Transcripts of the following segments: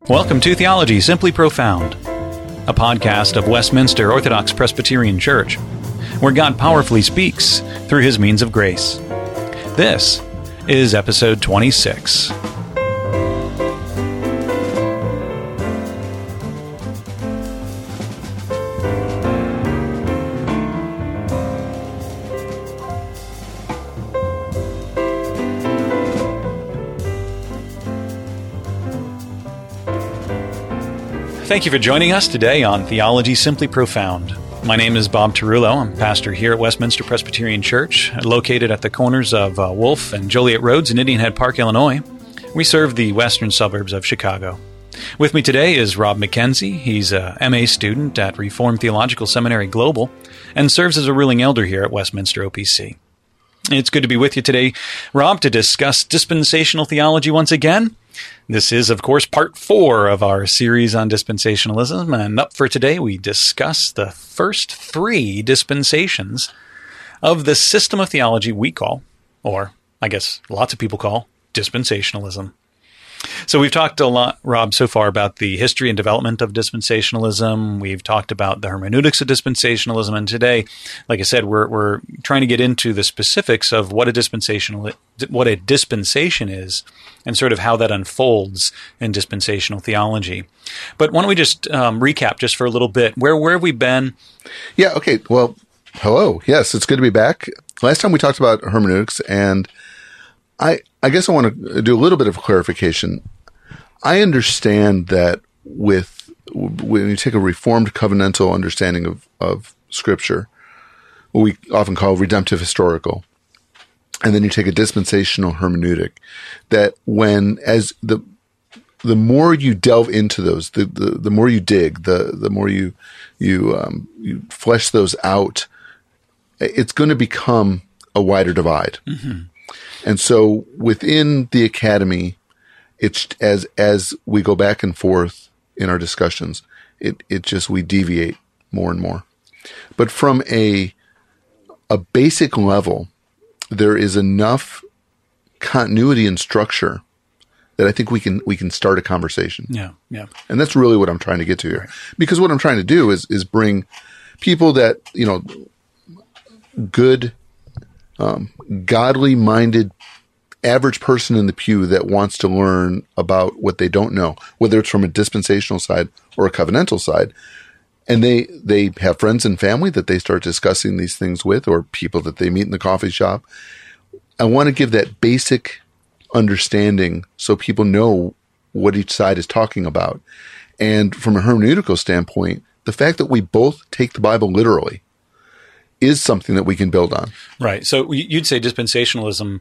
Welcome to Theology Simply Profound, a podcast of Westminster Orthodox Presbyterian Church, where God powerfully speaks through his means of grace. This is episode 26. Thank you for joining us today on Theology Simply Profound. My name is Bob Tarullo. I'm pastor here at Westminster Presbyterian Church, located at the corners of Wolf and Joliet Roads in Indian Head Park, Illinois. We serve the western suburbs of Chicago. With me today is Rob McKenzie. He's a MA student at Reformed Theological Seminary Global and serves as a ruling elder here at Westminster OPC. It's good to be with you today, Rob, to discuss dispensational theology once again. This is, of course, part 4 of our series on dispensationalism, and up for today we discuss the first 3 dispensations of the system of theology we call, or I guess lots of people call, dispensationalism. So we've talked a lot, Rob, so far about the history and development of dispensationalism. We've talked about the hermeneutics of dispensationalism, and today, like I said, we're trying to get into the specifics of what a dispensation is, and sort of how that unfolds in dispensational theology. But why don't we just recap just for a little bit? Where have we been? Yeah, okay. Well, hello. Yes, it's good to be back. Last time we talked about hermeneutics, and I guess I want to do a little bit of clarification. I understand that when you take a Reformed covenantal understanding of Scripture, what we often call redemptive historical, and then you take a dispensational hermeneutic, that as the more you delve into those, the more you dig, the more you flesh those out, it's going to become a wider divide. Mm-hmm. And so within the academy, it's as we go back and forth in our discussions, we deviate more and more. But from a basic level, there is enough continuity and structure that I think we can start a conversation. Yeah, yeah. And that's really what I'm trying to get to here. Right. Because what I'm trying to do is bring people that, good, godly-minded, average person in the pew that wants to learn about what they don't know, whether it's from a dispensational side or a covenantal side. And they have friends and family that they start discussing these things with, or people that they meet in the coffee shop. I want to give that basic understanding so people know what each side is talking about. And from a hermeneutical standpoint, the fact that we both take the Bible literally is something that we can build on. Right. So you'd say dispensationalism,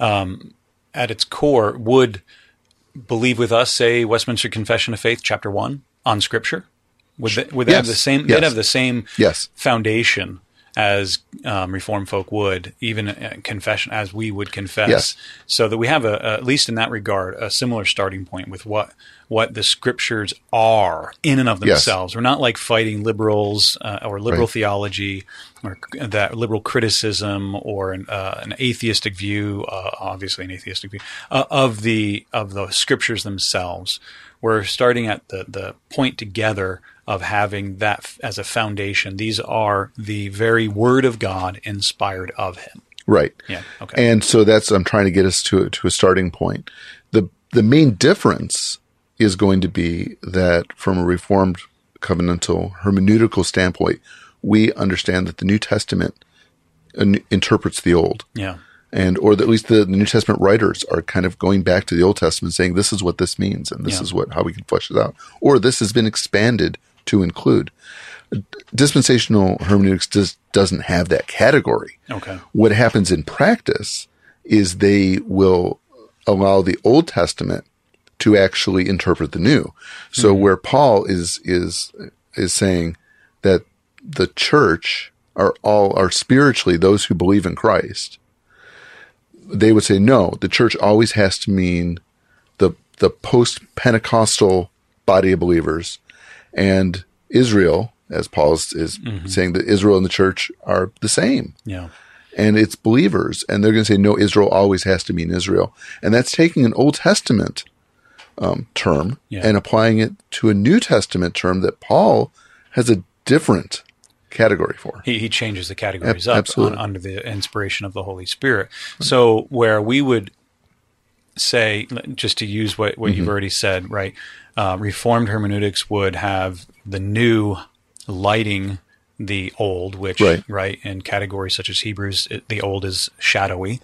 at its core, would believe with us, say, Westminster Confession of Faith, Chapter 1, on Scripture? Would they have the same? Yes. They'd have the same foundation as Reformed folk would, even confession as we would confess. Yes. So that we have at least in that regard, a similar starting point with what the Scriptures are in and of themselves. Yes. We're not like fighting liberals or liberal theology or that liberal criticism or an atheistic view, obviously an atheistic view of the Scriptures themselves. We're starting at the point together of having that as a foundation. These are the very Word of God inspired of Him. Right. Yeah. Okay. And so I'm trying to get us to a starting point. The main difference is going to be that from a Reformed covenantal hermeneutical standpoint, we understand that the New Testament interprets the Old. Yeah. Or at least the New Testament writers are kind of going back to the Old Testament saying this is what this means and this is how we can flesh it out. Or this has been expanded to include. Dispensational hermeneutics doesn't have that category. Okay. What happens in practice is they will allow the Old Testament to actually interpret the New. So where Paul is saying that the church are spiritually those who believe in Christ, they would say, no, the church always has to mean the post-Pentecostal body of believers, and Israel, as Paul is saying, that Israel and the church are the same. Yeah. And it's believers. And they're going to say, no, Israel always has to mean Israel. And that's taking an Old Testament term and applying it to a New Testament term that Paul has a different category for. He changes the categories up under the inspiration of the Holy Spirit. Right. So where we would say, just to use what you've already said, right? Reformed hermeneutics would have the new lighting the old, which, right, in categories such as Hebrews, the old is shadowy.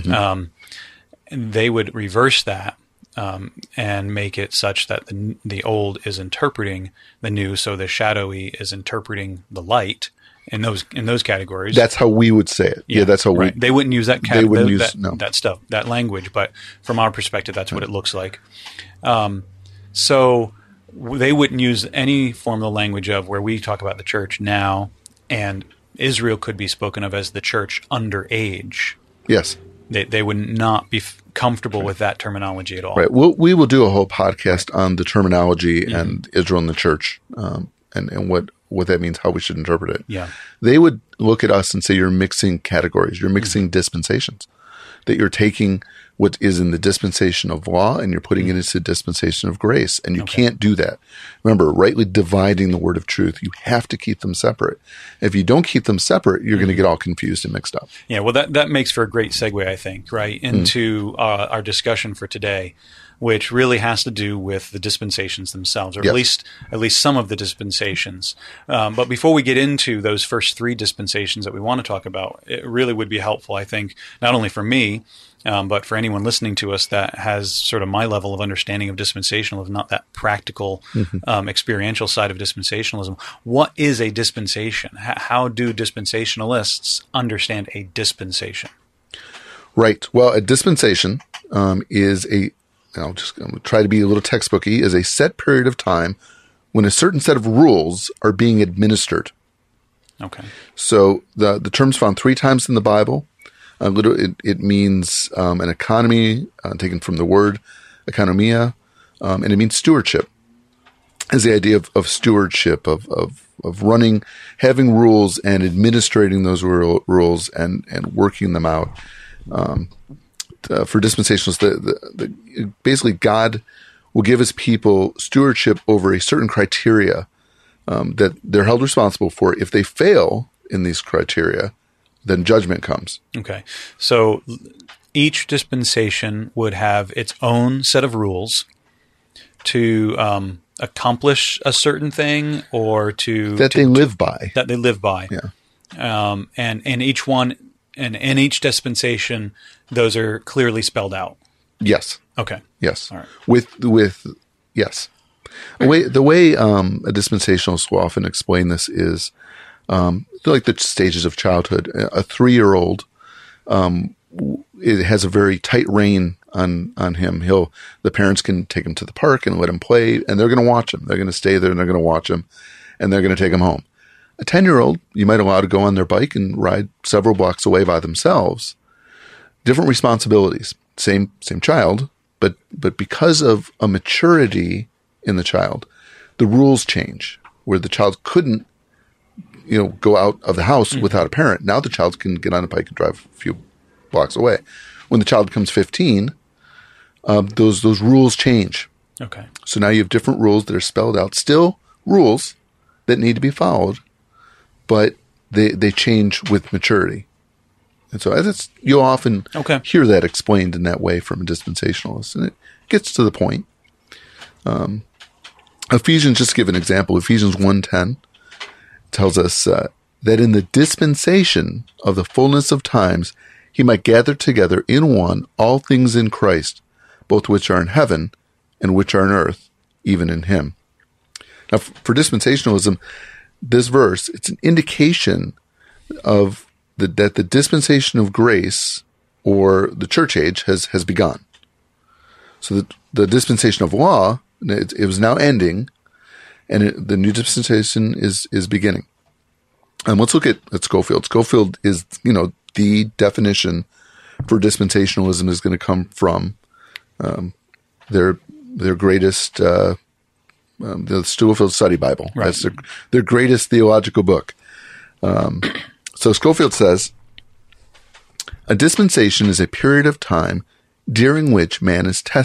They would reverse that and make it such that the old is interpreting the new, so the shadowy is interpreting the light in those categories. That's how we would say it. Yeah, that's how they wouldn't use that that language, but from our perspective, that's what it looks like. So they wouldn't use any form of the language of where we talk about the church now, and Israel could be spoken of as the church under age. Yes. They would not be comfortable with that terminology at all. Right. We will do a whole podcast on the terminology and Israel and the church, and what that means, how we should interpret it. Yeah. They would look at us and say, you're mixing categories, you're mixing dispensations, that you're taking what is in the dispensation of law and you're putting it into the dispensation of grace. And you can't do that. Remember, rightly dividing the word of truth, you have to keep them separate. If you don't keep them separate, you're going to get all confused and mixed up. Yeah, well, that makes for a great segue, I think, right, into our discussion for today, which really has to do with the dispensations themselves, or at least some of the dispensations. But before we get into those first three dispensations that we want to talk about, it really would be helpful, I think, not only for me, but for anyone listening to us that has sort of my level of understanding of dispensationalism, not that practical, experiential side of dispensationalism. What is a dispensation? How do dispensationalists understand a dispensation? Right. Well, a dispensation is I'm going to try to be a little textbooky, is a set period of time when a certain set of rules are being administered. Okay. So the term's found 3 times in the Bible. It means an economy, taken from the word economia, and it means stewardship. Is the idea of stewardship, of running, having rules and administrating those rules and working them out. For dispensationalists, basically God will give his people stewardship over a certain criteria that they're held responsible for. If they fail in these criteria, then judgment comes. Okay. So each dispensation would have its own set of rules to accomplish a certain thing, or they live by. That they live by. Yeah. And each one, and in each dispensation, those are clearly spelled out. Yes. Okay. Yes. All right. With yes. The way a dispensationalist will often explain this is like the stages of childhood. A 3-year-old, it has a very tight rein on him. The parents can take him to the park and let him play, and they're going to watch him. They're going to stay there and they're going to watch him, and they're going to take him home. A 10-year-old, you might allow to go on their bike and ride several blocks away by themselves. Different responsibilities, same child, but because of a maturity in the child, the rules change. Where the child couldn't, go out of the house without a parent. Now the child can get on a bike and drive a few blocks away. When the child becomes 15, those rules change. Okay. So now you have different rules that are spelled out. Still rules that need to be followed, but they change with maturity. And so you'll often hear that explained in that way from a dispensationalist, and it gets to the point. Ephesians, just to give an example, Ephesians 1:10 tells us that in the dispensation of the fullness of times, he might gather together in one all things in Christ, both which are in heaven and which are on earth, even in him. Now, for dispensationalism, this verse, it's an indication of that the dispensation of grace, or the church age, has begun. So the dispensation of law, it was now ending, and the new dispensation is beginning. And let's look at Scofield. Scofield is, the definition for dispensationalism is going to come from their greatest, the Scofield Study Bible. Right. That's their greatest theological book. So Scofield says, a dispensation is a period of time during which man is tested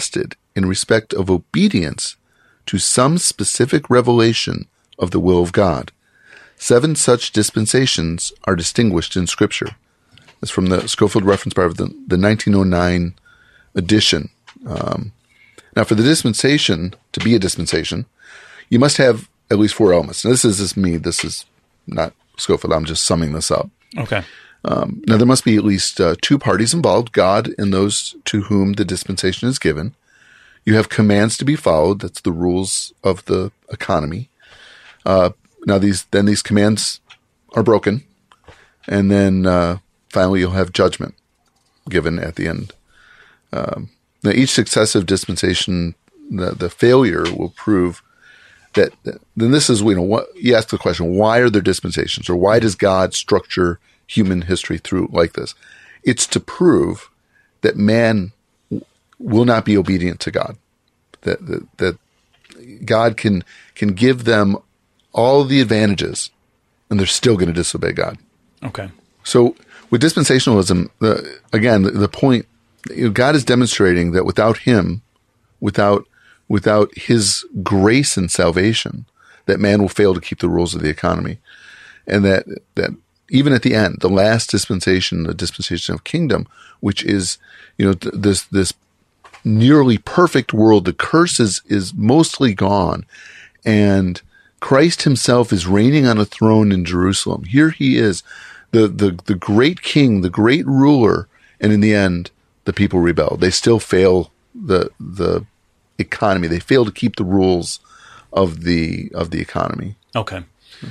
in respect of obedience to some specific revelation of the will of God. 7 such dispensations are distinguished in Scripture. That's from the Scofield Reference Bible, the 1909 edition. Now, for the dispensation to be a dispensation, you must have at least 4 elements. Now, this is just me. This is not Scofield. I'm just summing this up. Okay. Now, there must be at least 2 parties involved, God and those to whom the dispensation is given. You have commands to be followed. That's the rules of the economy. Now, these commands are broken. And then finally, you'll have judgment given at the end. Now, each successive dispensation, the failure will prove that. Then this is, what you ask the question: why are there dispensations, or why does God structure human history through like this? It's to prove that man will not be obedient to God. That God can give them all the advantages, and they're still going to disobey God. Okay. So with dispensationalism, the point, God is demonstrating that without Him, without His grace and salvation, that man will fail to keep the rules of the economy, and that even at the end, the last dispensation, the dispensation of kingdom, which is this nearly perfect world, the curse is mostly gone, and Christ Himself is reigning on a throne in Jerusalem. Here He is, the great King, the great ruler, and in the end, the people rebel. They still fail the economy. They fail to keep the rules of the economy. Okay.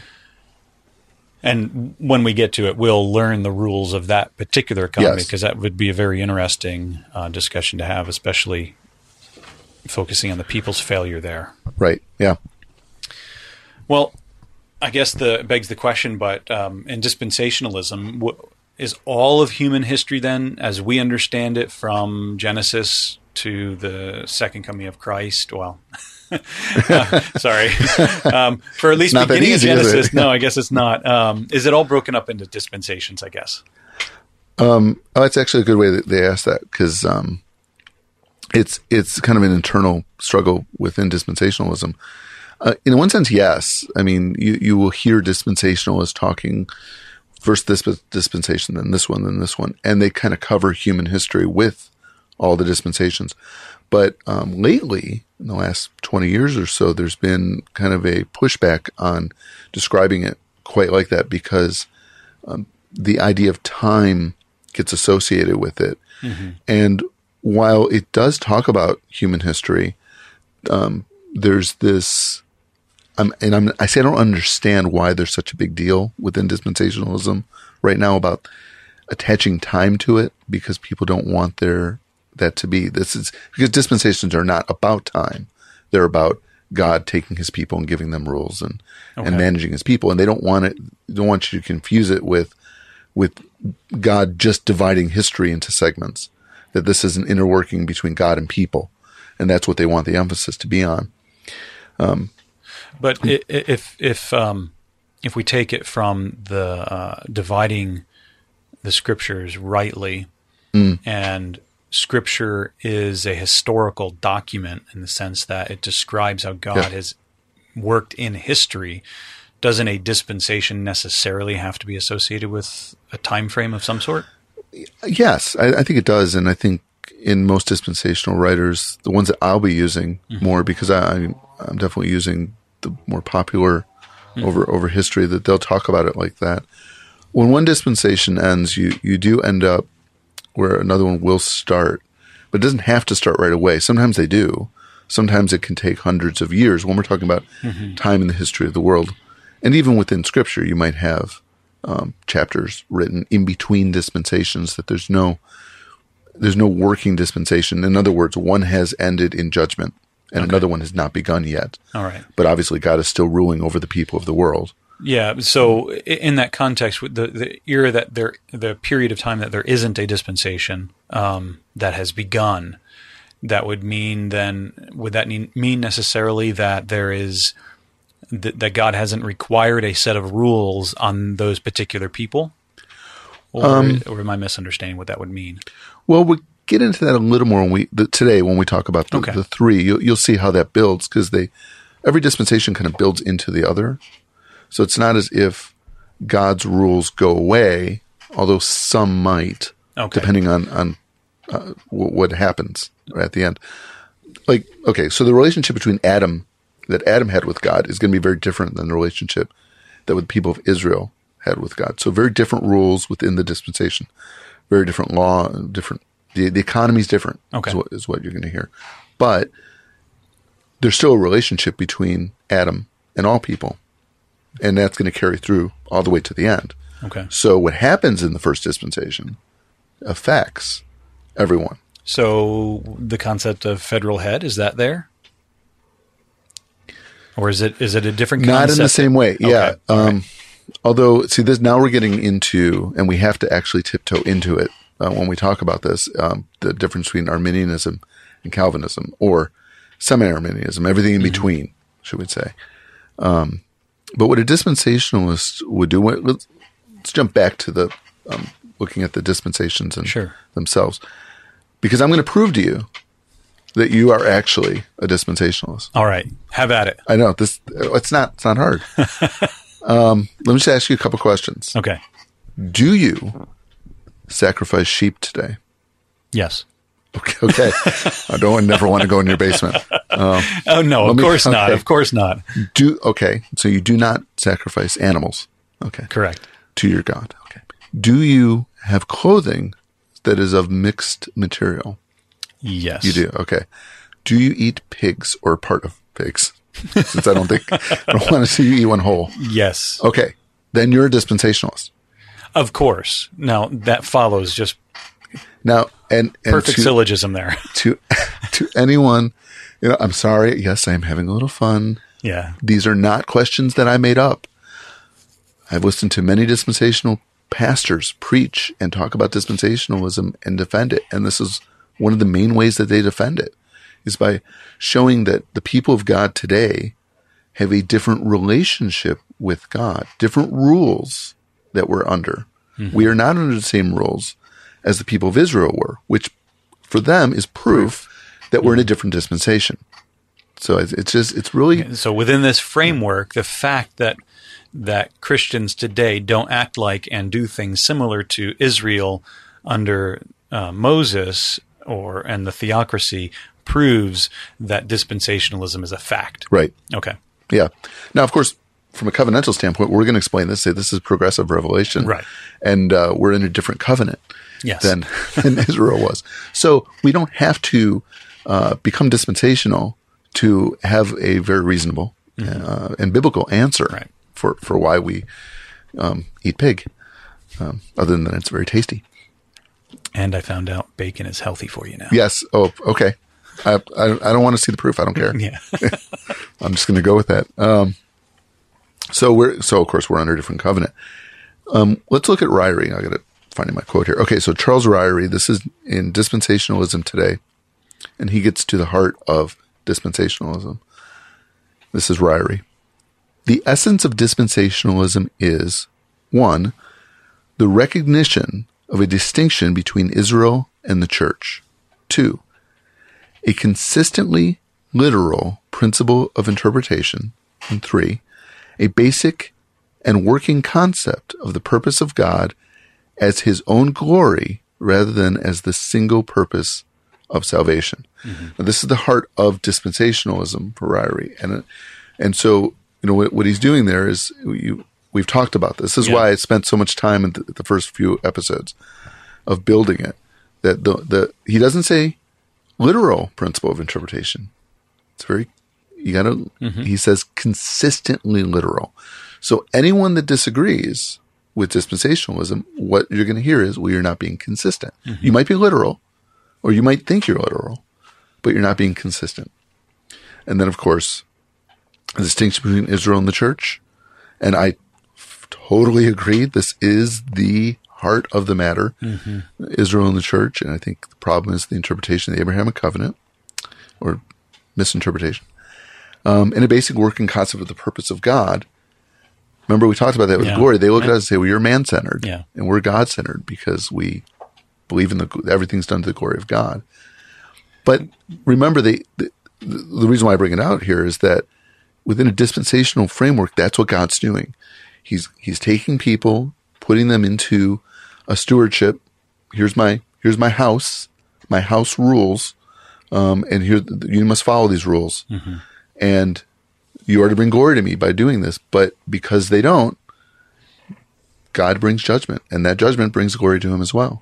And when we get to it, we'll learn the rules of that particular economy, because that would be a very interesting discussion to have, especially focusing on the people's failure there. Right. Yeah. Well, I guess begs the question, but in dispensationalism, is all of human history then, as we understand it, from Genesis to the second coming of Christ? Well, sorry. For at least not beginning easy, of Genesis, no, I guess it's not. Is it all broken up into dispensations, I guess? That's actually a good way that they ask that, because it's kind of an internal struggle within dispensationalism. In one sense, yes. I mean, you will hear dispensationalists talking first this dispensation, then this one, and they kind of cover human history with all the dispensations. But lately, in the last 20 years or so, there's been kind of a pushback on describing it quite like that, because the idea of time gets associated with it. Mm-hmm. And while it does talk about human history, there's this... I say I don't understand why there's such a big deal within dispensationalism right now about attaching time to it, because people don't want that to be. This is because dispensations are not about time; they're about God taking His people and giving them rules and managing His people, and they don't want it. They don't want you to confuse it with God just dividing history into segments. That this is an inner working between God and people, and that's what they want the emphasis to be on. But if we take it from the dividing the scriptures rightly, and Scripture is a historical document in the sense that it describes how God has worked in history, doesn't a dispensation necessarily have to be associated with a time frame of some sort? Yes, I think it does, and I think in most dispensational writers, the ones that I'll be using more, because I'm definitely using the more popular over history, that they'll talk about it like that. When one dispensation ends, you do end up where another one will start, but it doesn't have to start right away. Sometimes they do. Sometimes it can take hundreds of years when we're talking about time in the history of the world. And even within Scripture, you might have chapters written in between dispensations that there's no working dispensation. In other words, one has ended in judgment and another one has not begun yet. All right. But obviously God is still ruling over the people of the world. Yeah. So in that context, the era the period of time that there isn't a dispensation that has begun, that would mean then, would that mean necessarily that there is, that God hasn't required a set of rules on those particular people? Or am I misunderstanding what that would mean? Well, what get into that a little more today when we talk about the three. You'll see how that builds, because every dispensation kind of builds into the other. So it's not as if God's rules go away, although some might, depending on what happens at the end. Like, okay, so the relationship between Adam had with God is going to be very different than the relationship that the people of Israel had with God. So very different rules within the dispensation, very different law, different. The economy is different. Is what you're going to hear, but there's still a relationship between Adam and all people, and that's going to carry through all the way to the end. Okay. So what happens in the first dispensation affects everyone. So the concept of federal head, is that there? Or is it a different concept? Not in the same way. Okay. Yeah. Right. Although, see, this now we're getting into, and we have to actually tiptoe into it when we talk about this, the difference between Arminianism and Calvinism, or semi-Arminianism, everything in between, should we say. But what a dispensationalist would do, let's jump back to the looking at the dispensations and themselves, because I'm going to prove to you that you are actually a dispensationalist. All right. Have at it. I know it's not hard. Let me just ask you a couple questions. Okay. Do you sacrifice sheep today? Yes. Okay. I never want to go in your basement. Oh no, of course not. Of course not. So you do not sacrifice animals. Okay. Correct. To your God. Okay. Do you have clothing that is of mixed material? Yes. You do. Okay. Do you eat pigs or part of pigs? Since I don't want to see you eat one whole. Yes. Okay. Then you're a dispensationalist. Of course. Now that follows just and perfect syllogism there. To anyone, I'm sorry. Yes, I am having a little fun. Yeah. These are not questions that I made up. I've listened to many dispensational pastors preach and talk about dispensationalism and defend it. And this is one of the main ways that they defend it, is by showing that the people of God today have a different relationship with God, different rules that we're under. Mm-hmm. We are not under the same rules as the people of Israel were, which for them is proof that we're in a different dispensation. So it's really... So within this framework, the fact that Christians today don't act like and do things similar to Israel under Moses and the theocracy proves that dispensationalism is a fact. Right. Okay. Yeah. Now, of course, from a covenantal standpoint, we're going to explain this, say this is progressive revelation. Right. And we're in a different covenant than Israel was. So we don't have to become dispensational to have a very reasonable and biblical answer for why we eat pig, other than that it's very tasty. And I found out bacon is healthy for you now. Yes. Oh, okay. I don't want to see the proof. I don't care. Yeah. I'm just going to go with that. So of course we're under a different covenant. Let's look at Ryrie. I got to find my quote here. Okay. So Charles Ryrie, this is in Dispensationalism Today, and he gets to the heart of dispensationalism. This is Ryrie. The essence of dispensationalism is 1, the recognition of a distinction between Israel and the church. 2, a consistently literal principle of interpretation. And 3, a basic and working concept of the purpose of God as his own glory rather than as the single purpose of salvation. Mm-hmm. Now, this is the heart of dispensationalism for Ryrie. And so, what he's doing there is, we've talked about this. This is why I spent so much time in the first few episodes of building it. That he doesn't say literal principle of interpretation. It's very, he says consistently literal. So anyone that disagrees with dispensationalism, what you're going to hear is, well, you're not being consistent. Mm-hmm. You might be literal, or you might think you're literal, but you're not being consistent. And then, of course, the distinction between Israel and the church. And I totally agree. This is the heart of the matter, Israel and the church. And I think the problem is the interpretation of the Abrahamic covenant, or misinterpretation. And a basic working concept of the purpose of God. Remember, we talked about that with glory. They look at us and say, well, you're man-centered. Yeah. And we're God-centered because we believe in everything's done to the glory of God. But remember, the reason why I bring it out here is that within a dispensational framework, that's what God's doing. He's taking people, putting them into a stewardship. Here's my house rules, and here you must follow these rules, and you are to bring glory to me by doing this. But because they don't, God brings judgment, and that judgment brings glory to him as well.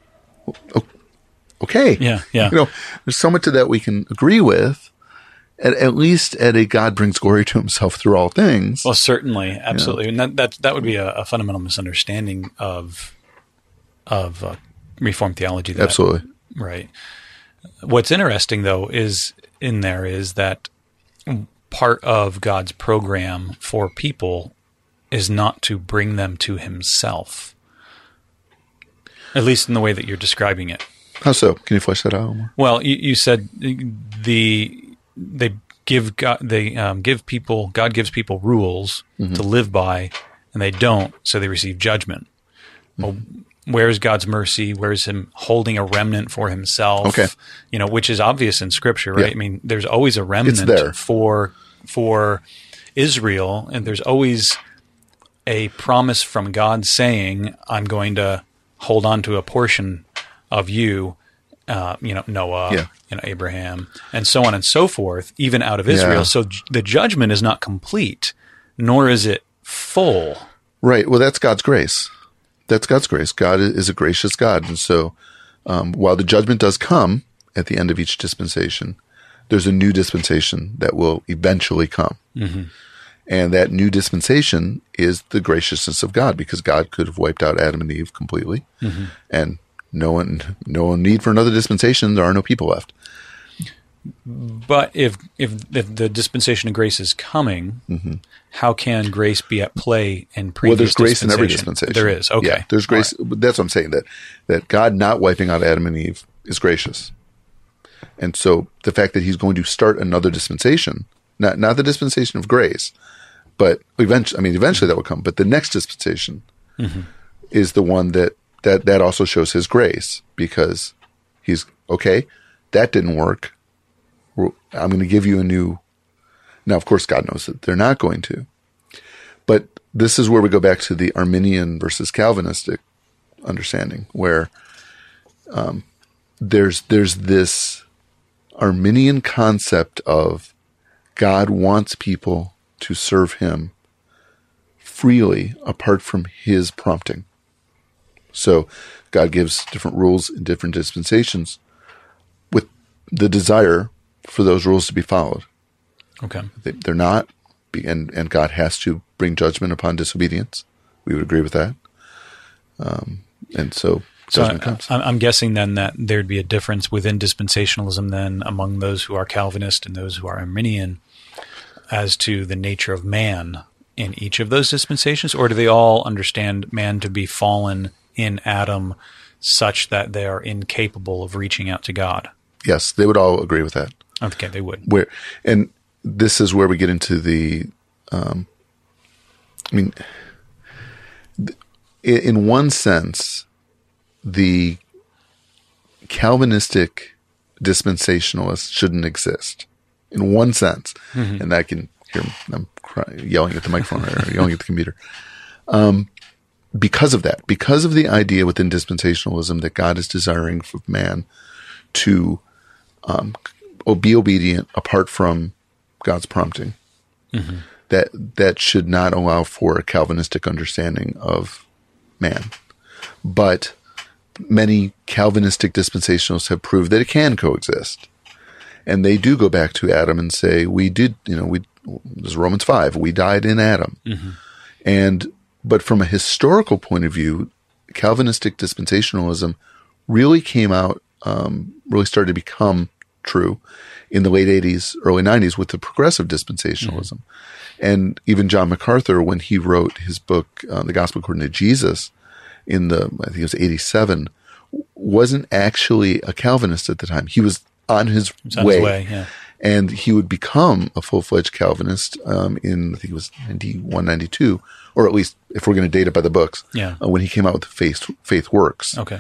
Okay. Yeah. There's so much to that we can agree with, at least at a God brings glory to himself through all things. Well, certainly. Absolutely. And that would be a fundamental misunderstanding of Reformed theology. Absolutely. Right. What's interesting, though, is that part of God's program for people is not to bring them to himself, at least in the way that you're describing it. How so? Can you flesh that out a little more? Well, you said God gives people rules to live by, and they don't, so they receive judgment. Well, where's God's mercy? Where's him holding a remnant for himself? Okay. Which is obvious in Scripture, right? Yeah. I mean, there's always a remnant for Israel, and there's always a promise from God saying, I'm going to hold on to a portion of you, Noah, Abraham, and so on and so forth, even out of Israel. Yeah. So the judgment is not complete, nor is it full. Right. Well, that's God's grace. That's God's grace. God is a gracious God. And so while the judgment does come at the end of each dispensation, there's a new dispensation that will eventually come. Mm-hmm. And that new dispensation is the graciousness of God, because God could have wiped out Adam and Eve completely, and no need for another dispensation. There are no people left. But if the dispensation of grace is coming, how can grace be at play in previous? Well, there's grace in every dispensation. There is. Okay. Yeah, there's grace. Right. That's what I'm saying, that God not wiping out Adam and Eve is gracious. And so the fact that he's going to start another dispensation, not the dispensation of grace, but eventually that will come. But the next dispensation is the one that also shows his grace, because he's, okay, that didn't work. I'm going to give you a new. Now, of course, God knows that they're not going to. But this is where we go back to the Arminian versus Calvinistic understanding, where there's this Arminian concept of God wants people to serve him freely apart from his prompting. So God gives different rules in different dispensations with the desire for those rules to be followed. Okay. They're not, and God has to bring judgment upon disobedience. We would agree with that. And so judgment comes. I'm guessing then that there'd be a difference within dispensationalism then among those who are Calvinist and those who are Arminian as to the nature of man in each of those dispensations, or do they all understand man to be fallen in Adam such that they are incapable of reaching out to God? Yes, they would all agree with that. Okay, they would. And this is where we get into the, in one sense, the Calvinistic dispensationalists shouldn't exist. In one sense, and I can hear I'm yelling at the microphone or yelling at the computer. Because of that, because of the idea within dispensationalism that God is desiring for man to be obedient apart from God's prompting, that should not allow for a Calvinistic understanding of man. But many Calvinistic dispensationalists have proved that it can coexist. And they do go back to Adam and say, this is Romans 5, we died in Adam. But from a historical point of view, Calvinistic dispensationalism really came out, really started to become true in the late 80s, early 90s with the progressive dispensationalism. And even John MacArthur, when he wrote his book, The Gospel According to Jesus, I think it was 87, wasn't actually a Calvinist at the time. He was on his way. Yeah. And he would become a full-fledged Calvinist in, I think it was 91, 92, or at least if we're going to date it by the books, when he came out with Faith Works. Okay.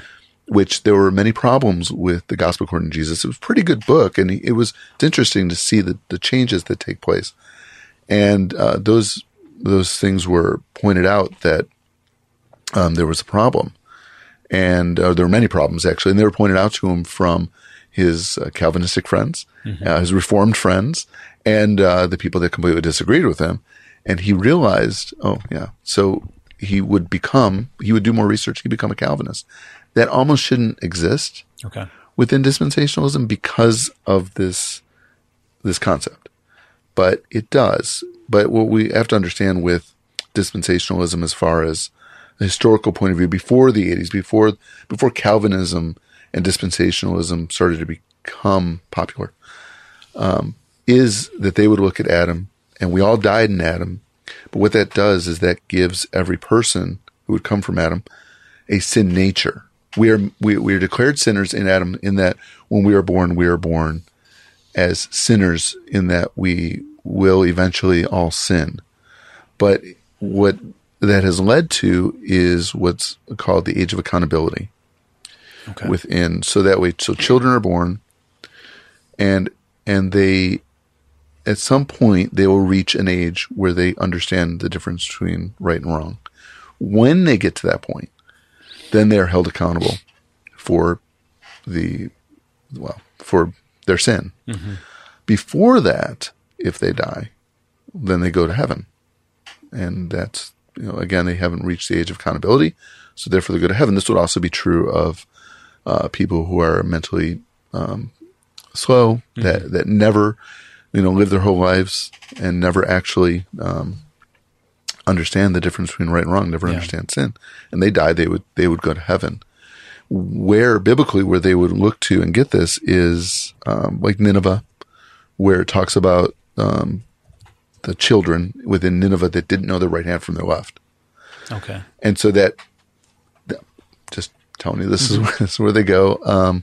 which there were many problems with the Gospel according to Jesus. It was a pretty good book, and it's interesting to see the changes that take place. And those things were pointed out that there was a problem. And there were many problems, actually, and they were pointed out to him from his Calvinistic friends, his Reformed friends, and the people that completely disagreed with him. And he realized, so he would do more research, he'd become a Calvinist. That almost shouldn't exist within dispensationalism because of this concept. But it does. But what we have to understand with dispensationalism as far as the historical point of view, before the 80s, before Calvinism and dispensationalism started to become popular, is that they would look at Adam, and we all died in Adam. But what that does is that gives every person who would come from Adam a sin nature. We are declared sinners in Adam, in that when we are born as sinners, in that we will eventually all sin. But what that has led to is what's called the age of accountability within. So that way, children are born, and they, at some point, they will reach an age where they understand the difference between right and wrong. When they get to that point, then they are held accountable for for their sin. Mm-hmm. Before that, if they die, then they go to heaven. And that's, again, they haven't reached the age of accountability, so therefore they go to heaven. This would also be true of people who are mentally slow, that never, live their whole lives and never actually understand the difference between right and wrong, never understand sin, and they die. They would go to heaven. Where biblically, where they would look to and get this is like Nineveh, where it talks about the children within Nineveh that didn't know their right hand from their left. Okay. And so that just telling you, this is where they go.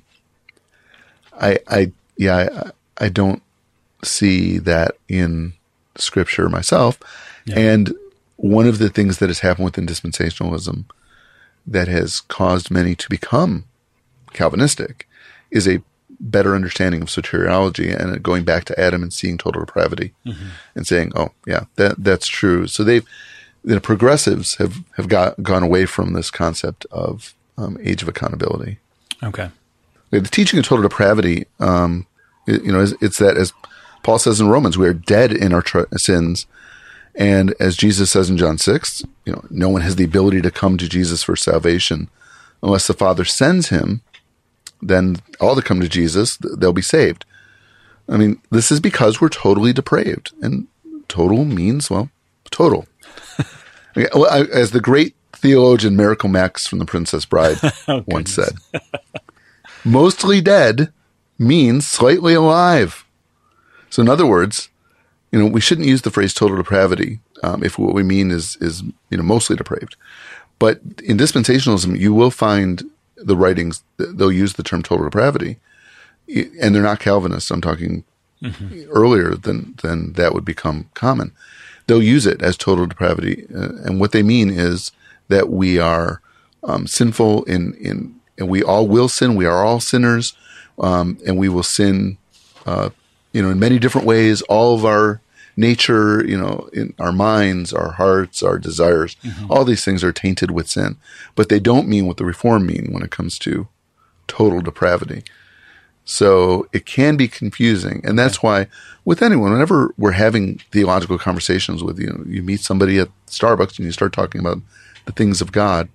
I don't see that in Scripture myself. Yeah. And one of the things that has happened within dispensationalism that has caused many to become Calvinistic is a better understanding of soteriology and going back to Adam and seeing total depravity and saying, oh, yeah, that's true. So the progressives have gone away from this concept of age of accountability. Okay. The teaching of total depravity, it's that, as Paul says in Romans, we are dead in our sins. And as Jesus says in John 6, no one has the ability to come to Jesus for salvation unless the Father sends him. Then all that come to Jesus, they'll be saved. I mean, this is because we're totally depraved. And total means, total. As the great theologian Miracle Max from The Princess Bride once said, mostly dead means slightly alive. So in other words, we shouldn't use the phrase total depravity if what we mean is mostly depraved. But in dispensationalism, you will find the writings, they'll use the term total depravity, and they're not Calvinists. I'm talking earlier than that would become common. They'll use it as total depravity, and what they mean is that we are sinful and we all will sin. We are all sinners, and we will sin, in many different ways. All of our nature, in our minds, our hearts, our desires, all these things are tainted with sin. But they don't mean what the Reformed mean when it comes to total depravity. So it can be confusing. And that's why with anyone, whenever we're having theological conversations with you meet somebody at Starbucks and you start talking about the things of God,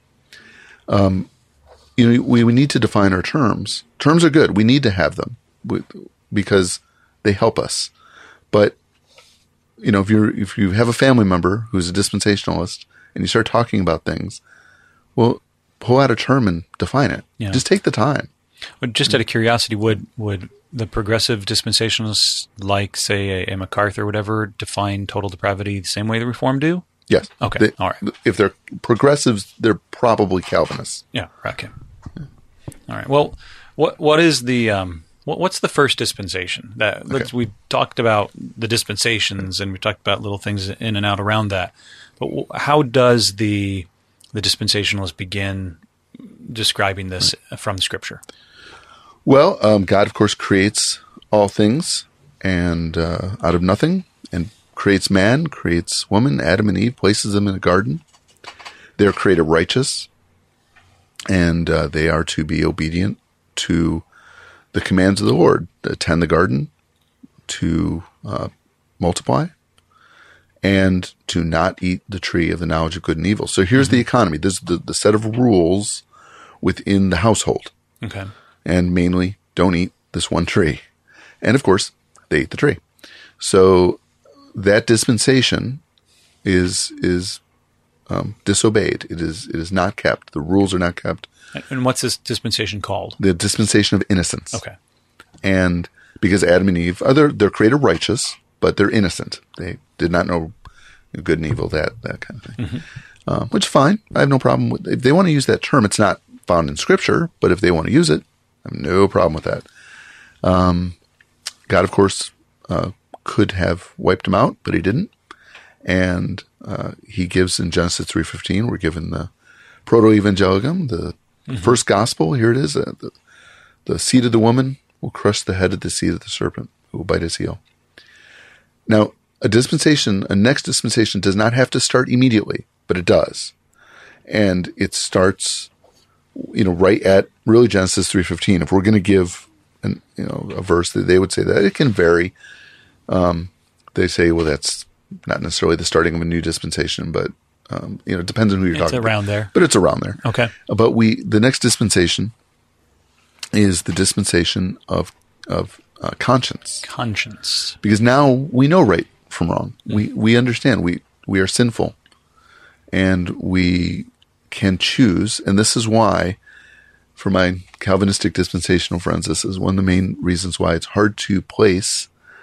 we need to define our terms. Terms are good. We need to have them because they help us. But if you have a family member who's a dispensationalist and you start talking about things, well, pull out a term and define it. Yeah. Just take the time. But just out of curiosity, would the progressive dispensationalists, like say a MacArthur or whatever, define total depravity the same way the Reformed do? Yes. Okay. All right. If they're progressives, they're probably Calvinists. Yeah. Okay. Yeah. All right. Well, what is the what's the first dispensation? We talked about the dispensations and we talked about little things in and out around that. But how does the dispensationalist begin describing this from Scripture? Well, God, of course, creates all things and out of nothing, and creates man, creates woman, Adam and Eve, places them in a garden. They're created righteous, and they are to be obedient to the commands of the Lord, to tend the garden, to multiply, and to not eat the tree of the knowledge of good and evil. So here's the economy. This is the set of rules within the household. Okay. And mainly, don't eat this one tree. And of course, they ate the tree. So that dispensation is disobeyed. It is not kept. The rules are not kept. And what's this dispensation called? The dispensation of innocence. Okay. And because Adam and Eve, they're created righteous, but they're innocent. They did not know good and evil, that kind of thing. Which is fine. I have no problem with. If they want to use that term, it's not found in Scripture, but if they want to use it, I have no problem with that. God, of course, could have wiped them out, but he didn't. And he gives in Genesis 3:15, we're given the proto-evangelium, the first gospel. Here it is. The seed of the woman will crush the head of the seed of the serpent, who will bite his heel. Now, a next dispensation does not have to start immediately, but it does. And it starts, right at really Genesis 3:15. If we're going to give a verse, that they would say that it can vary. They say, well, that's not necessarily the starting of a new dispensation, but it depends on who you're talking about. It's around there. But it's around there. Okay. But the next dispensation is the dispensation of conscience. Conscience. Because now we know right from wrong. We understand. We are sinful. And we can choose. And this is why, for my Calvinistic dispensational friends, this is one of the main reasons why it's hard to place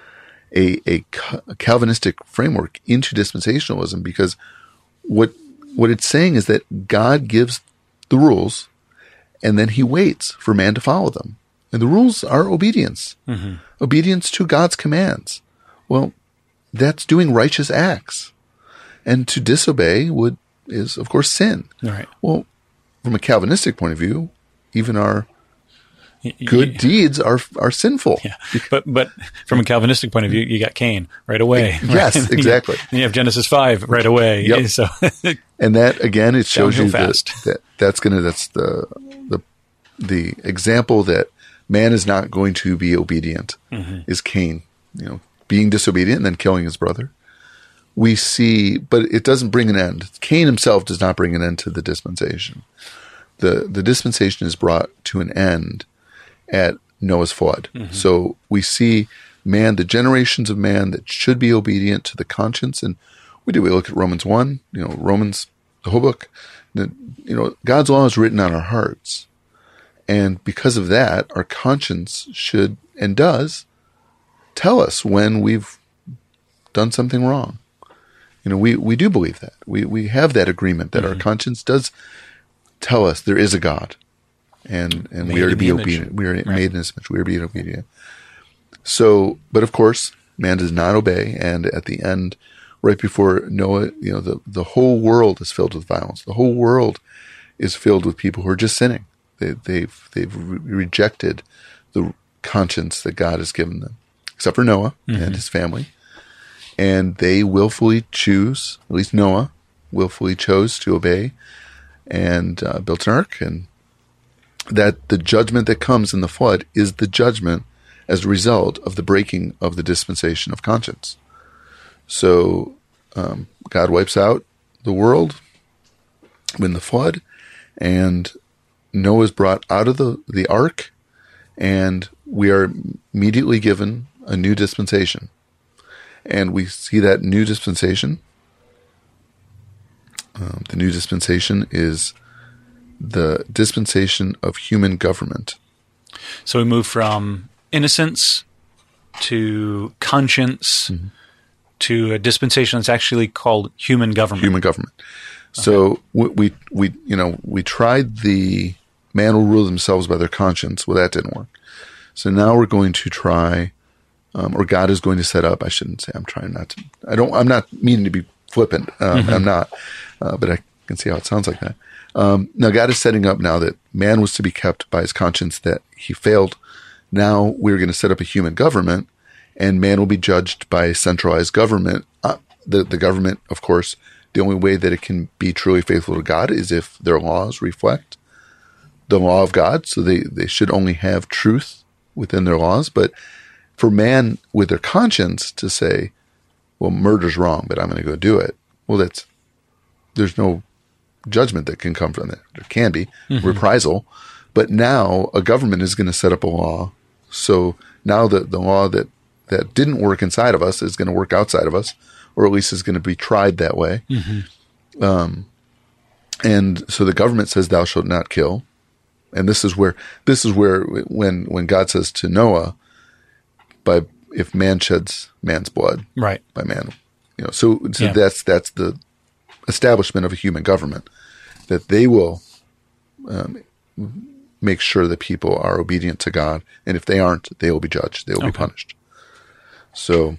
a Calvinistic framework into dispensationalism, because what it's saying is that God gives the rules and then he waits for man to follow them. And the rules are obedience. Obedience to God's commands. Well, that's doing righteous acts. And to disobey is, of course, sin. Right. Well, from a Calvinistic point of view, even our good deeds are sinful. Yeah. But from a Calvinistic point of view, you got Cain right away. Right? Yes, exactly. And you have Genesis 5 right away. Yep. So and that, again, it shows you fast. that's the example that man is not going to be obedient is Cain, being disobedient and then killing his brother. We see, but it doesn't bring an end. Cain himself does not bring an end to the dispensation. The dispensation is brought to an end at Noah's flood. So we see the generations of man that should be obedient to the conscience. And we look at Romans 1, Romans, the whole book. God's law is written on our hearts. And because of that, our conscience should and does tell us when we've done something wrong. We do believe that. We have that agreement that our conscience does tell us there is a God. And we are to be obedient. We are made in his image. We are to be obedient. So, but of course, man does not obey. And at the end, right before Noah, the whole world is filled with violence. The whole world is filled with people who are just sinning. They've rejected the conscience that God has given them, except for Noah and his family. And they willfully choose, at least Noah willfully chose to obey and built an ark. And that the judgment that comes in the flood is the judgment as a result of the breaking of the dispensation of conscience. So God wipes out the world in the flood, and Noah is brought out of the ark, and we are immediately given a new dispensation. And we see that new dispensation. The new dispensation is the dispensation of human government. So we move from innocence to conscience to a dispensation that's actually called human government. Human government. So we tried the man will rule themselves by their conscience. Well, that didn't work. So now we're going to try, or God is going to set up. I shouldn't say I'm trying not to. I'm not meaning to be flippant. I'm not, but I can see how it sounds like that. Now God is setting up now that man was to be kept by his conscience, that he failed. Now we're going to set up a human government, and man will be judged by a centralized government. The government, of course, the only way that it can be truly faithful to God is if their laws reflect the law of God. So they should only have truth within their laws. But for man with their conscience to say, well, murder's wrong, but I'm going to go do it. Well, there's no judgment that can come from that. There can be reprisal, but now a government is going to set up a law. So now the law that didn't work inside of us is going to work outside of us, or at least is going to be tried that way. And so the government says, "Thou shalt not kill." And this is where when God says to Noah, if man sheds man's blood, right, by man, so that's the establishment of a human government, that they will make sure that people are obedient to God, and if they aren't, they will be judged, they will be punished. So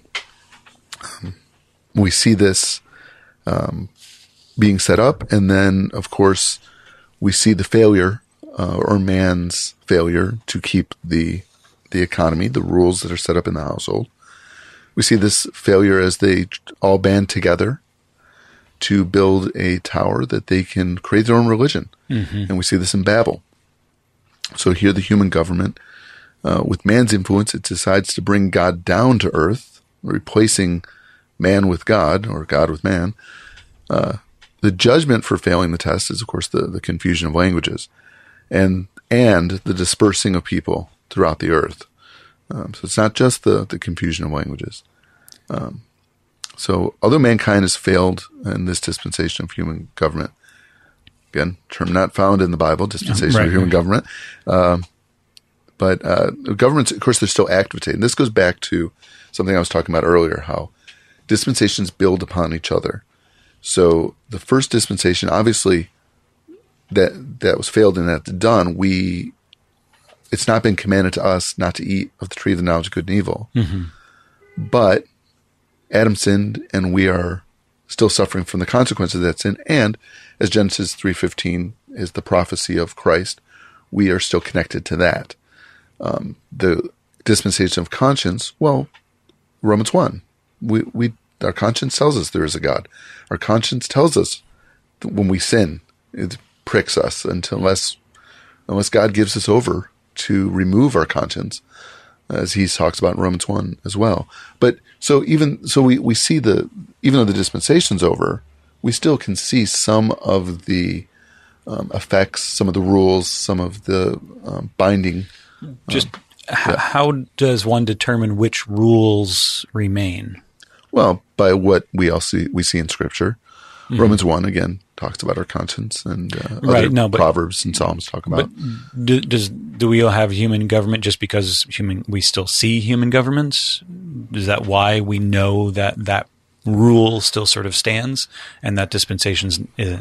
we see this being set up, and then of course we see the failure or man's failure to keep the economy, the rules that are set up in the household. We see this failure as they all band together to build a tower that they can create their own religion. And we see this in Babel. So here the human government, with man's influence, it decides to bring God down to earth, replacing man with God, or God with man. The judgment for failing the test is, of course, the confusion of languages and the dispersing of people throughout the earth. So it's not just the confusion of languages. So although mankind has failed in this dispensation of human government, again, term not found in the Bible, dispensation of human government, but governments, of course, they're still active today. And this goes back to something I was talking about earlier, how dispensations build upon each other. So the first dispensation, obviously, that was failed and that's done, it's not been commanded to us not to eat of the tree of the knowledge of good and evil. But Adam sinned, and we are still suffering from the consequences of that sin. And as Genesis 3:15 is the prophecy of Christ, we are still connected to that. The dispensation of conscience, well, Romans 1. Our conscience tells us there is a God. Our conscience tells us that when we sin, it pricks us unless God gives us over to remove our conscience, as he talks about in Romans 1 as well. But we see even though the dispensation's over, we still can see some of the effects, some of the rules, some of the binding. How does one determine which rules remain? Well, by what we see in Scripture. Romans 1, again, talks about our conscience, and Proverbs and Psalms talk about. But do we all have human government just because we still see human governments? Is that why we know that rule still sort of stands, and that dispensations? The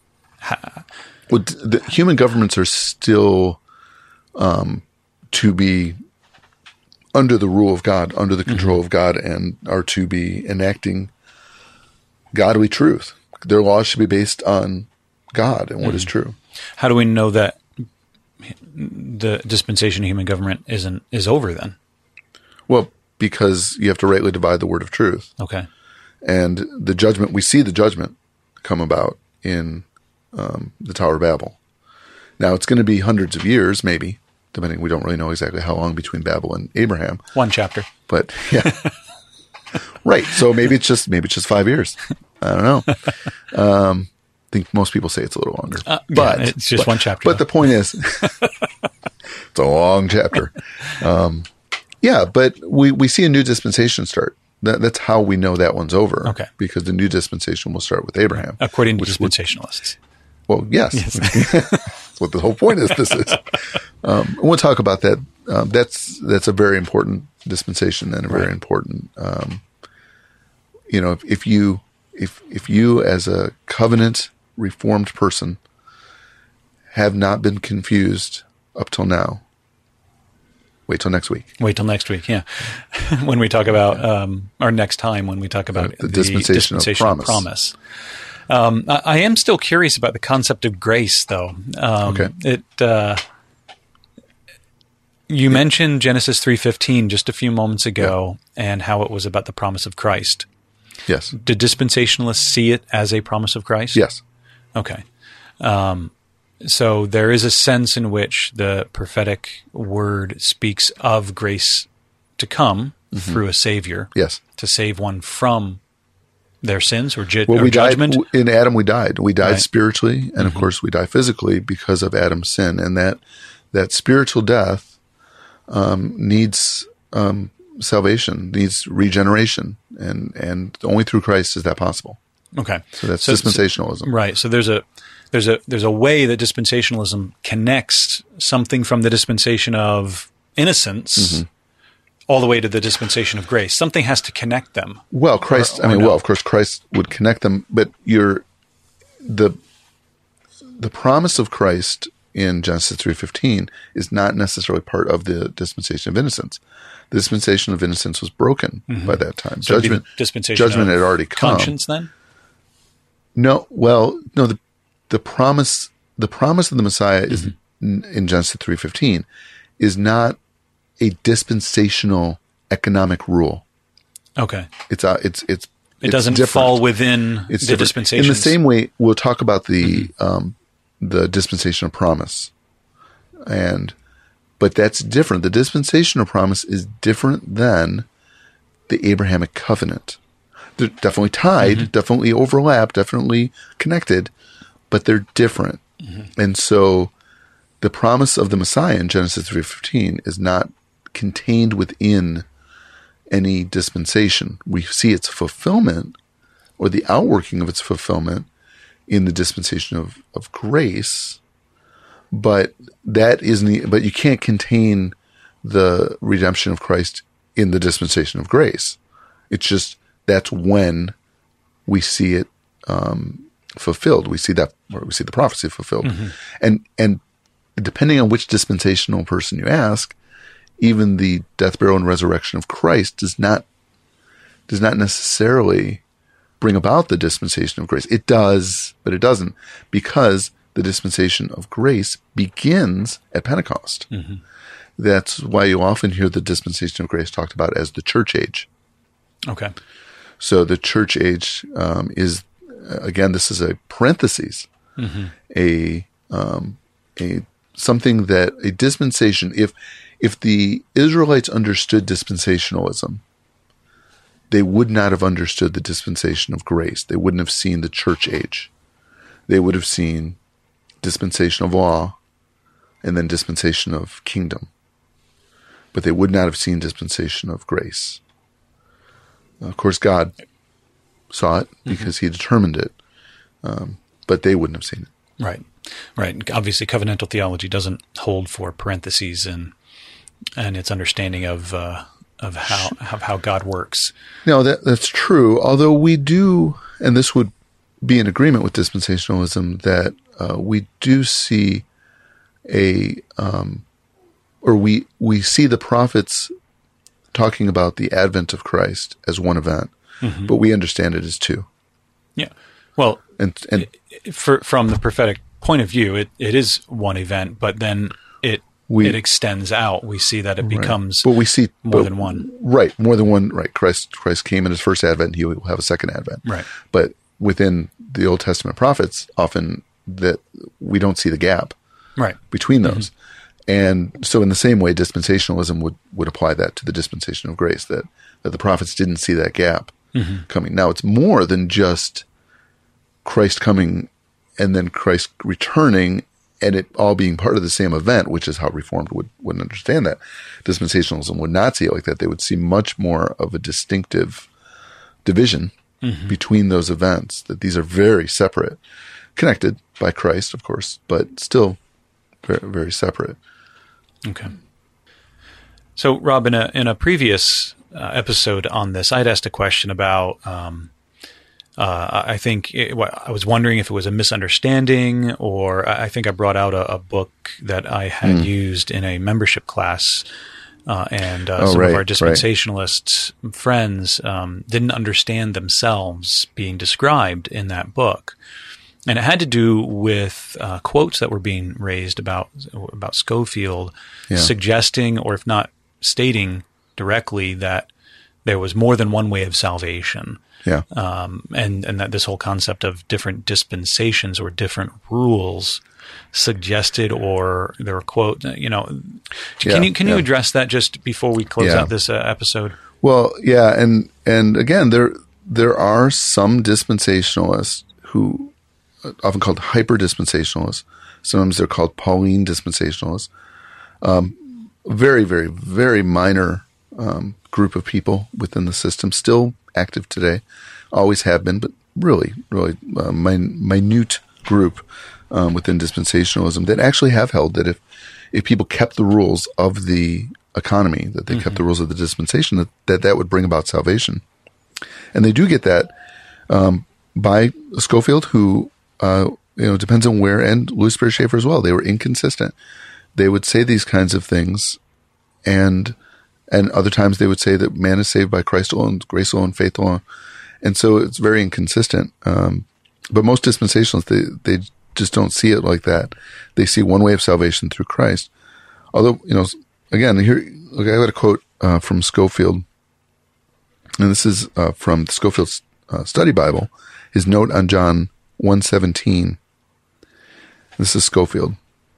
human governments are still to be under the rule of God, under the control of God, and are to be enacting godly truth. Their laws should be based on God and what is true. How do we know that the dispensation of human government is over then? Well, because you have to rightly divide the word of truth. Okay. And the judgment, we see the judgment come about in the Tower of Babel. Now, it's going to be hundreds of years, maybe, depending. We don't really know exactly how long between Babel and Abraham. One chapter. But yeah. Right. So maybe it's just 5 years. I don't know. I think most people say it's a little longer. But it's just one chapter. But the point is, it's a long chapter. But we see a new dispensation start. That's how we know that one's over. Okay. Because the new dispensation will start with Abraham. According to dispensationalists. Well, yes. That's what the whole point is. This is. We'll talk about that. That's a very important dispensation and a very important. If you as a covenant reformed person have not been confused up till now, wait till next week. Yeah. When we talk about, or next time when we talk about the dispensation of promise. I am still curious about the concept of grace, though. Okay. You mentioned Genesis 3:15 just a few moments ago, and how it was about the promise of Christ. Yes. Did dispensationalists see it as a promise of Christ? Yes. Okay. So there is a sense in which the prophetic word speaks of grace to come through a Savior. Yes. To save one from their sins or, Well, we judgment. died in Adam. We died. We died Right. spiritually, and of course, we die physically because of Adam's sin. And that spiritual death needs salvation, needs regeneration, and only through Christ is that possible. Okay. So that's dispensationalism. Right. So there's a way that dispensationalism connects something from the dispensation of innocence all the way to the dispensation of grace. Something has to connect them. Well, Christ. Of course, Christ would connect them, but the promise of Christ in Genesis 3:15 is not necessarily part of the dispensation of innocence. The dispensation of innocence was broken by that time. So judgment had already come. Conscience, then? No. Well, no. The promise of the Messiah is in Genesis 3:15 is not a dispensational economic rule. Okay. It doesn't different. fall within It's the different. dispensation. In the same way, we'll talk about the dispensation of promise, but that's different. The dispensation of promise is different than the Abrahamic covenant. They're definitely tied, definitely overlap, definitely connected, but they're different. And so, the promise of the Messiah in Genesis 3:15 is not contained within any dispensation. We see its fulfillment, or the outworking of its fulfillment, in the dispensation of grace, but but you can't contain the redemption of Christ in the dispensation of grace. It's just that's when we see it fulfilled. We see the prophecy fulfilled, and depending on which dispensational person you ask, even the death, burial, and resurrection of Christ does not necessarily bring about the dispensation of grace. It does, but it doesn't, because the dispensation of grace begins at Pentecost. That's why you often hear the dispensation of grace talked about as the church age. Okay. So the church age is, again, this is a parenthesis, a something that a dispensation. If the Israelites understood dispensationalism, they would not have understood the dispensation of grace. They wouldn't have seen the church age. They would have seen dispensation of law and then dispensation of kingdom. But they would not have seen dispensation of grace. Of course, God saw it because he determined it, but they wouldn't have seen it. Right. Right. Obviously, covenantal theology doesn't hold for parentheses and its understanding of how God works. No, that's true. Although we do, and this would be in agreement with dispensationalism, that we do see we see the prophets talking about the advent of Christ as one event, but we understand it as two. Yeah. Well, and from the prophetic point of view, it is one event, but then it extends out. We see that it becomes but we see more than one. Right, more than one. Right, Christ came in his first advent. He will have a second advent. Right. But within the Old Testament prophets, often that we don't see the gap between those. And so in the same way, dispensationalism would apply that to the dispensation of grace, that the prophets didn't see that gap coming. Now, it's more than just Christ coming and then Christ returning and it all being part of the same event, which is how Reformed wouldn't understand that. Dispensationalism would not see it like that. They would see much more of a distinctive division between those events, that these are very separate, connected by Christ, of course, but still very, very separate. Okay. So, Rob, in a previous episode on this, I'd asked a question about, I was wondering if it was a misunderstanding, or I think I brought out a book that I had used in a membership class and Oh, some of our right. dispensationalist friends didn't understand themselves being described in that book. And it had to do with quotes that were being raised about Scofield, suggesting, or if not stating directly, that there was more than one way of salvation. Yeah. And that this whole concept of different dispensations or different rules suggested, or there were quote, can you address that just before we close out this episode? Well, yeah. And again, there are some dispensationalists who often called hyper dispensationalists. Sometimes they're called Pauline dispensationalists. Very, very, very minor group of people within the system, still active today, always have been, but really, really minute group within dispensationalism that actually have held that if people kept the rules of the economy, that they kept the rules of the dispensation, that would bring about salvation. And they do get that by Scofield, who depends on where, and Louis Sperry Chafer as well. They were inconsistent. They would say these kinds of things, and other times they would say that man is saved by Christ alone, grace alone, faith alone. And so it's very inconsistent. But most dispensationalists, they just don't see it like that. They see one way of salvation through Christ. Although, again, here, look, I got a quote from Scofield, and this is from Scofield's study Bible, his note on John 1:17. This is Scofield.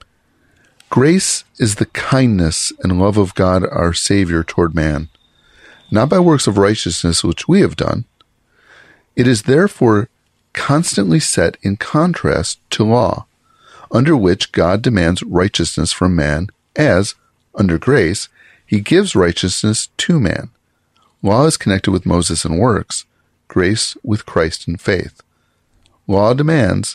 Grace is the kindness and love of God our Savior toward man, not by works of righteousness which we have done. It is therefore constantly set in contrast to law, under which God demands righteousness from man, as, under grace, he gives righteousness to man. Law is connected with Moses and works, grace with Christ and faith. Law demands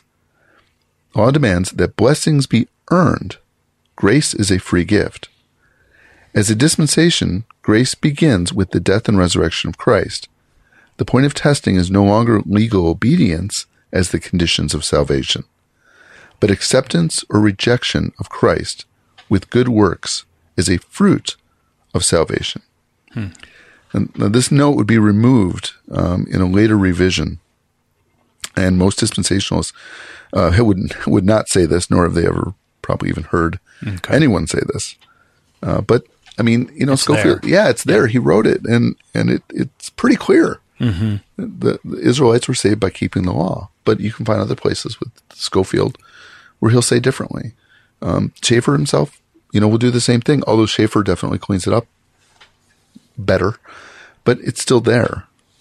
that blessings be earned. Grace is a free gift. As a dispensation, grace begins with the death and resurrection of Christ. The point of testing is no longer legal obedience as the conditions of salvation, but acceptance or rejection of Christ with good works is a fruit of salvation. And this note would be removed in a later revision, and most dispensationalists would not say this, nor have they ever probably even heard anyone say this. But I mean, Scofield, it's there. He wrote it, and it's pretty clear. The Israelites were saved by keeping the law, but you can find other places with Scofield where he'll say differently. Chafer himself, will do the same thing, although Chafer definitely cleans it up better, but it's still there.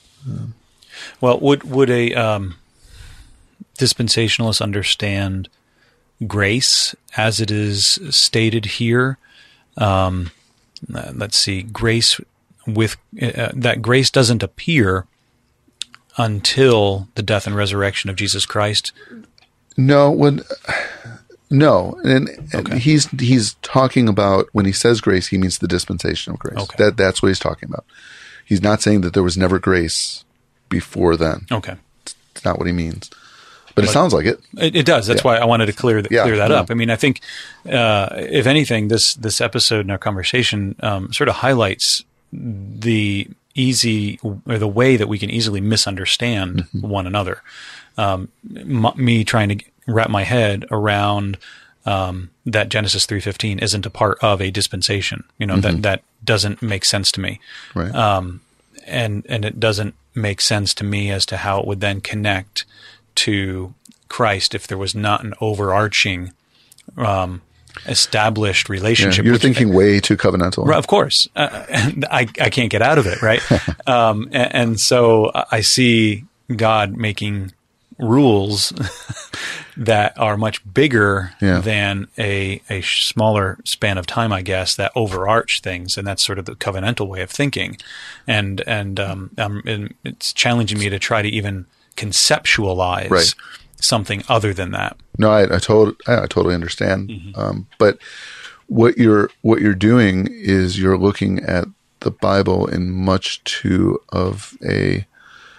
Well, would a dispensationalist understand grace as it is stated here? Let's see, grace with that grace doesn't appear until the death and resurrection of Jesus Christ. No, and he's talking about, when he says grace, he means the dispensation of grace. Okay. That's what he's talking about. He's not saying that there was never grace before then. Okay, it's not what he means. But it sounds like it. It does. That's why I wanted to clear that up. I mean, I think, if anything, this episode and our conversation sort of highlights the way that we can easily misunderstand one another. Me trying to wrap my head around that Genesis 3:15 isn't a part of a dispensation. That doesn't make sense to me. Right. And it doesn't make sense to me as to how it would then connect to Christ if there was not an overarching established relationship. You're thinking way too covenantal. Of course. I can't get out of it, right? And so I see God making rules that are much bigger than a smaller span of time, I guess, that overarch things. And that's sort of the covenantal way of thinking. And it's challenging me to try to even conceptualize something other than that. No, I totally understand. But what you're doing is you're looking at the Bible in much too of a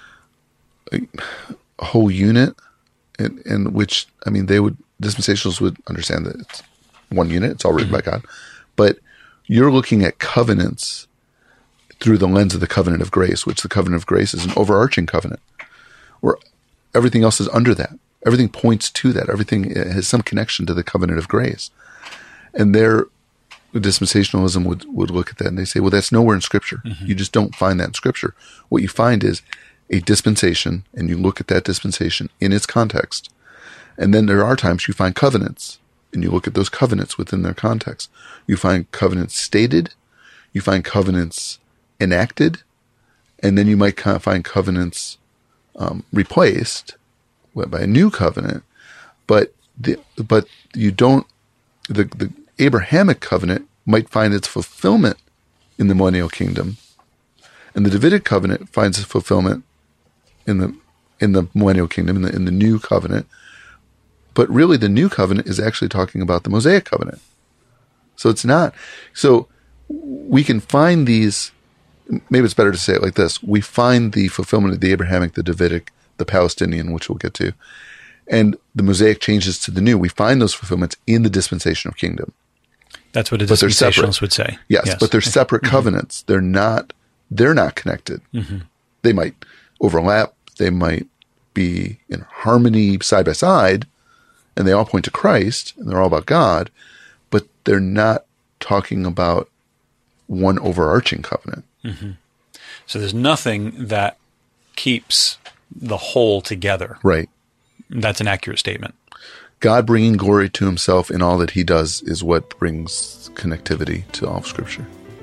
whole unit, in which, I mean, dispensationalists would understand that it's one unit, it's all written by God, but you're looking at covenants through the lens of the covenant of grace, which the covenant of grace is an overarching covenant where everything else is under that. Everything points to that. Everything has some connection to the covenant of grace. And dispensationalism would look at that and they say, well, that's nowhere in Scripture. Mm-hmm. You just don't find that in Scripture. What you find is a dispensation, and you look at that dispensation in its context. And then there are times you find covenants, and you look at those covenants within their context. You find covenants stated, you find covenants enacted, and then you might find covenants replaced by a new covenant. But you don't. The Abrahamic covenant might find its fulfillment in the millennial kingdom, and the Davidic covenant finds its fulfillment in the millennial kingdom, in the new covenant. But really, the new covenant is actually talking about the Mosaic covenant. So it's not. So we can find these. Maybe it's better to say it like this: we find the fulfillment of the Abrahamic, the Davidic, the Palestinian, which we'll get to, and the Mosaic changes to the new. We find those fulfillments in the dispensation of kingdom. That's what a dispensationalist would say. Yes, but they're separate covenants. They're not connected. Mm-hmm. They might overlap. They might be in harmony side by side, and they all point to Christ, and they're all about God, but they're not talking about one overarching covenant. Mm-hmm. So there's nothing that keeps the whole together. Right. That's an accurate statement. God bringing glory to himself in all that he does is what brings connectivity to all of Scripture.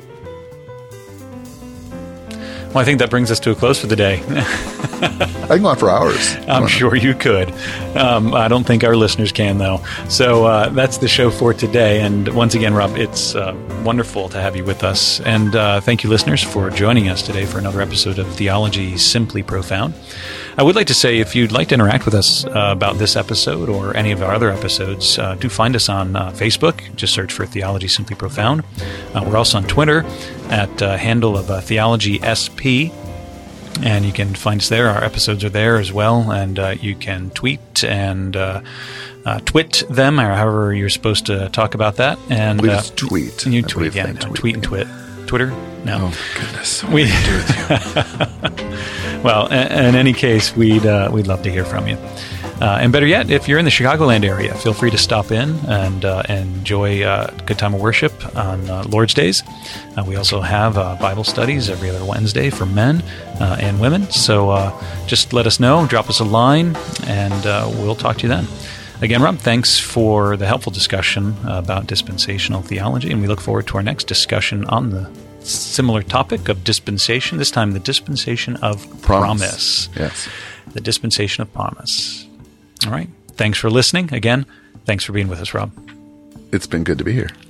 Well, I think that brings us to a close for the day. I can go on for hours. I'm sure you could. I don't think our listeners can, though. So that's the show for today. And once again, Rob, it's wonderful to have you with us. And thank you, listeners, for joining us today for another episode of Theology Simply Profound. I would like to say, if you'd like to interact with us about this episode or any of our other episodes, do find us on Facebook. Just search for Theology Simply Profound. We're also on Twitter at handle of Theology SP. And you can find us there. Our episodes are there as well. And you can tweet and twit them, or however you're supposed to talk about that. And tweet. You tweet, yeah. Tweet and twit. Twitter? No. Oh, goodness. What do you do with you? Well, in any case, we'd love to hear from you. And better yet, if you're in the Chicagoland area, feel free to stop in and enjoy a good time of worship on Lord's Days. We also have Bible studies every other Wednesday for men and women. So just let us know, drop us a line, and we'll talk to you then. Again, Rob, thanks for the helpful discussion about dispensational theology, and we look forward to our next discussion on the similar topic of dispensation, this time the dispensation of promise. Yes. The dispensation of promise. All right. Thanks for listening. Again, thanks for being with us, Rob. It's been good to be here.